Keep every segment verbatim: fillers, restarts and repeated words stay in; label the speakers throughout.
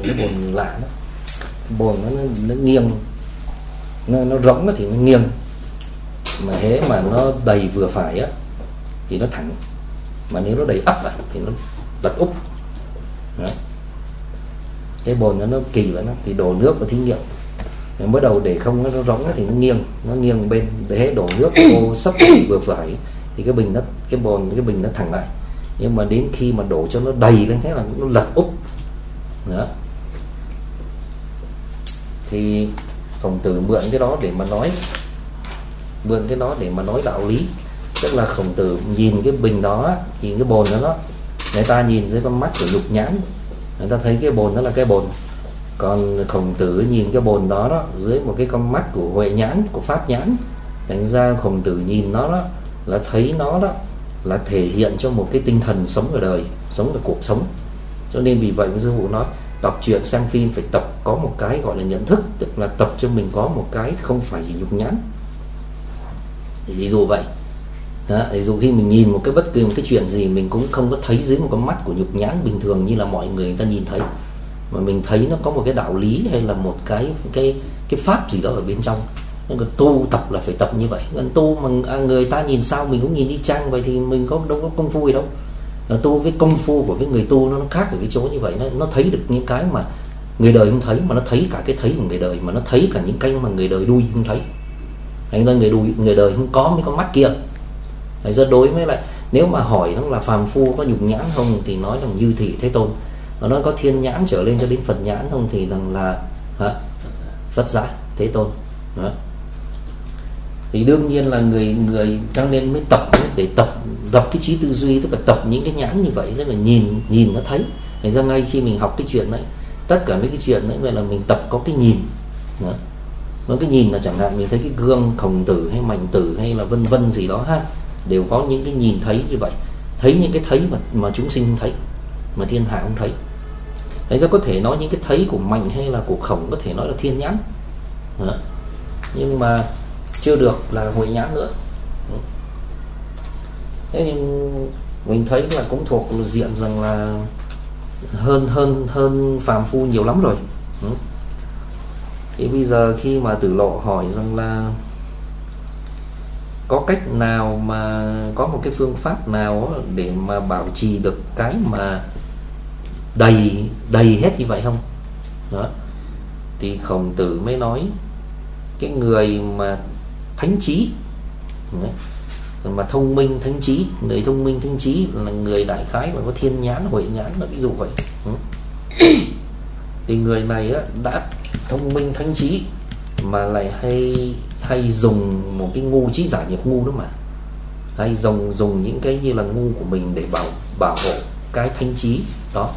Speaker 1: cái bồn lạ đó, bồn nó, nó nghiêng, nó, nó rỗng thì nó nghiêng, mà hễ mà nó đầy vừa phải á thì nó thẳng, mà nếu nó đầy ắp à, thì nó lật úp đó. Cái bồn nó nó kỳ vậy, nó thì đổ nước vào thí nghiệm, mới đầu để không nó rỗng thì nó nghiêng, nó nghiêng bên, để hễ đổ nước vô sấp vừa phải thì cái bình nó cái bồn cái bình nó thẳng lại, nhưng mà đến khi mà đổ cho nó đầy lên thế là nó lật úp đó. Thì Khổng Tử mượn cái đó để mà nói mượn cái đó để mà nói đạo lý, tức là Khổng Tử nhìn cái bình đó, nhìn cái bồn đó, đó người ta nhìn dưới con mắt của nhục nhãn, người ta thấy cái bồn đó là cái bồn, còn Khổng Tử nhìn cái bồn đó, đó dưới một cái con mắt của huệ nhãn, của pháp nhãn, thành ra Khổng Tử nhìn nó đó là thấy nó đó là thể hiện cho một cái tinh thần sống ở đời, sống ở cuộc sống. Cho nên vì vậy sư phụ nói đọc truyện xem phim phải tập có một cái gọi là nhận thức, tức là tập cho mình có một cái không phải chỉ nhục nhãn. Thì ví dụ vậy đó, ví dụ khi mình nhìn một cái bất kỳ một cái chuyện gì, mình cũng không có thấy dưới một con mắt của nhục nhãn bình thường như là mọi người người ta nhìn thấy, mà mình thấy nó có một cái đạo lý hay là một cái cái cái pháp gì đó ở bên trong. Nên tu tập là phải tập như vậy. Nên tu mà người ta nhìn sao mình cũng nhìn đi chăng, vậy thì mình có đâu có công phu gì đâu. Tu với công phu của cái người tu nó khác ở cái chỗ như vậy, nó, nó thấy được những cái mà người đời không thấy, mà nó thấy cả cái thấy của người đời, mà nó thấy cả những cái mà người đời đuôi không thấy. Thành ra người đuôi người đời không có mấy con mắt kia. Thành ra đối với lại nếu mà hỏi nó là phàm phu có nhục nhãn không thì nói rằng Như Thị Thế Tôn, nó nói có thiên nhãn trở lên cho đến Phật nhãn không thì rằng là hả? Phật Giả Thế Tôn đó. Thì đương nhiên là người người cho nên mới tập để tập tập cái trí tư duy, tức là tập những cái nhãn như vậy, tức là nhìn nhìn nó thấy. Thành ra ngay khi mình học cái chuyện đấy, tất cả mấy cái chuyện đấy vậy là mình tập có cái nhìn đó. Nó cái nhìn là chẳng hạn mình thấy cái gương Khổng Tử hay Mạnh Tử hay là vân vân gì đó ha, đều có những cái nhìn thấy như vậy, thấy những cái thấy mà mà chúng sinh không thấy, mà thiên hạ không thấy. Thành ra có thể nói những cái thấy của Mạnh hay là của Khổng có thể nói là thiên nhãn đó. Nhưng mà chưa được là huệ nhãn nữa. Thế nhưng mình thấy là cũng thuộc diện rằng là hơn hơn hơn phàm phu nhiều lắm rồi. Thì bây giờ khi mà Tử Lộ hỏi rằng là có cách nào mà có một cái phương pháp nào để mà bảo trì được cái mà đầy đầy hết như vậy không đó, thì Khổng Tử mới nói cái người mà thánh trí mà thông minh thánh trí, người thông minh thánh trí là người đại khái là có thiên nhãn huệ nhãn, là ví dụ vậy. Thì người này á, đã thông minh thánh trí mà lại hay hay dùng một cái ngu trí giả nhập ngu đó, mà hay dùng dùng những cái như là ngu của mình để bảo bảo hộ cái thánh trí đó.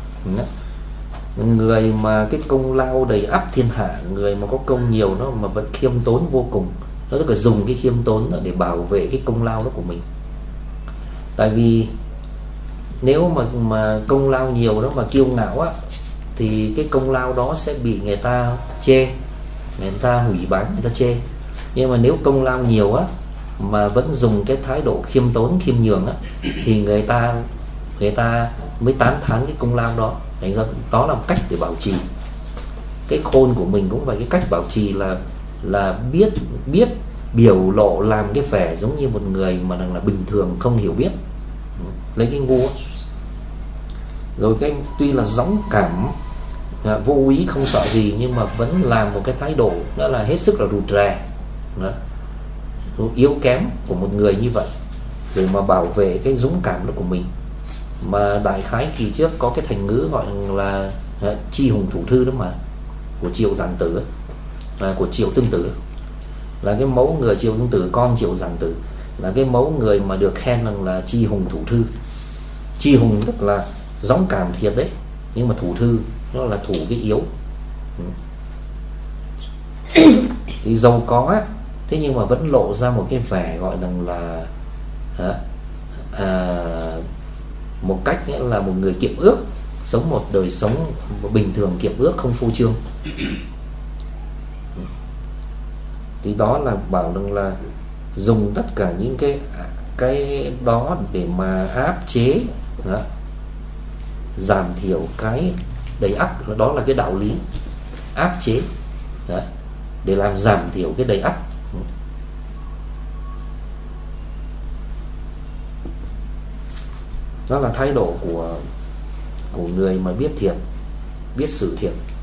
Speaker 1: Người mà cái công lao đầy ắp thiên hạ, người mà có công nhiều nó mà vẫn khiêm tốn vô cùng, nó tức là dùng cái khiêm tốn để bảo vệ cái công lao đó của mình. Tại vì nếu mà mà công lao nhiều đó mà kiêu ngạo á, thì cái công lao đó sẽ bị người ta chê, người ta hủy báng, người ta chê. Nhưng mà nếu công lao nhiều á mà vẫn dùng cái thái độ khiêm tốn khiêm nhường á, thì người ta người ta mới tán thán cái công lao đó. Thành ra đó là một cách để bảo trì cái khôn của mình. Cũng vậy, cái cách bảo trì là là biết biết biểu lộ làm cái vẻ giống như một người mà là bình thường không hiểu biết, lấy cái ngu rồi cái tuy là dõng cảm vô ý không sợ gì, nhưng mà vẫn làm một cái thái độ đó là hết sức là rụt rè đó, yếu kém của một người như vậy, để mà bảo vệ cái dũng cảm đó của mình. Mà đại khái kỳ trước có cái thành ngữ gọi là chi hùng thủ thư đó mà, của Triệu Giản Tử và của Triệu Tương Tử, là cái mẫu người Triệu Tương Tử con Triệu Giản Tử là cái mẫu người mà được khen rằng là chi hùng thủ thư. Chi hùng tức là dõng cảm thiệt đấy, nhưng mà thủ thư nó là thủ cái yếu. Thì giàu có á, thế nhưng mà vẫn lộ ra một cái vẻ gọi rằng là à, à, một cách nghĩa là một người kiệm ước, sống một đời sống bình thường kiệm ước, không phô trương. Thì đó là bảo rằng là dùng tất cả những cái cái đó để mà áp chế đó, giảm thiểu cái đầy ắp, đó là cái đạo lý áp chế. Đấy, để làm giảm thiểu cái đầy ắp. Đó là thái độ của của người mà biết thiền, biết sự thiền.